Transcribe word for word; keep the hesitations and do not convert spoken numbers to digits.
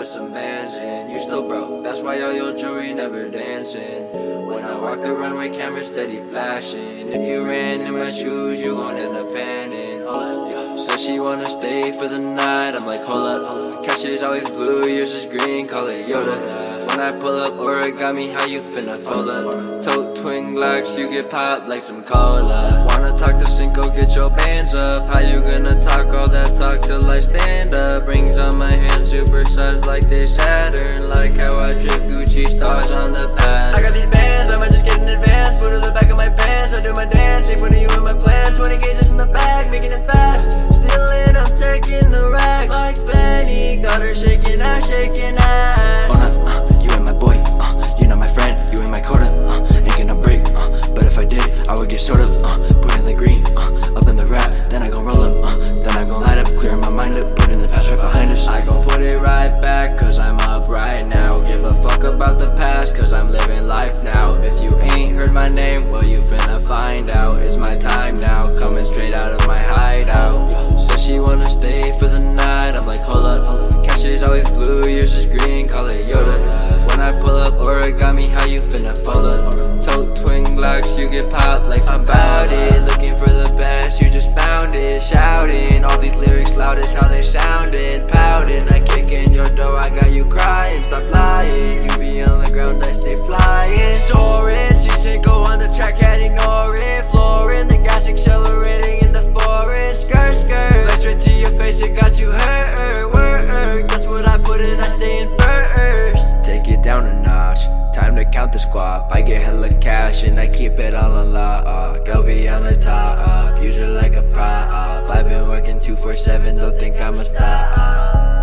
with some bands in. You still broke, that's why all your jewelry never dancing. When I walk the runway, camera steady flashing. If you ran in my shoes, you gon' end up panning. Hold up, yeah. Said she wanna stay for the night, I'm like, hold up. Cash is always blue, yours is green, call it Yoda. When I pull up origami, how you finna fold up? Tote twin Glocks, you get popped like some cola. Wanna talk to Cinco, get your bands up. How you gonna talk all that talk till I stand up? Rings on my hands, super size like they Saturn. Like how I drip Gucci stars on the pad. I got these bands, I might just get in advance. Put to the back of my pants, I do my dance. Ain't putting you in my plans, twenty gauges in the bag, making it fast. Stealing, I'm taking the rack. Like Fanny, got her shaking ass, shaking ass. Oh, nah, uh, you ain't my boy, uh, you not my friend, you ain't my quota, uh, ain't gonna break, uh, but if I did, I would get sort of, uh, put in the green, uh, up in the rap, then I gon' roll up, uh, then I gon' light up, clearing my mind up, putting the past right behind us. I gon' put it right back, cause I'm up right now. Give a fuck about the past, cause I'm living life now. If you ain't heard my name, well you finna find out. It's my time now, coming straight out of my hideout. Said she wanna stay for the night, I'm like, hold up. Cash is always blue, yours is green, call it Yoda. When I pull up origami, how you finna fold up? Tote twin Glocks, you get popped like I'm about it. Looking for the best, you just found it. Shouting, all these lyrics loud as how they sounded. Pouting, I kick in your door, I got you crying. Stop lying, you be on the ground, I stay flying. Soaring, see Cinco on the track, can't ignore it. Flooring, the gas accelerating in the forest. Skirt, skirt, light straight to your face, it got you hurt. Work, that's what I put in, I stay in first. Take it down a notch, time to count the squad. I get hella cash and I keep it all on lock. I'll be on the top, use it like a prop. I've been working two four seven, don't think I'ma stop.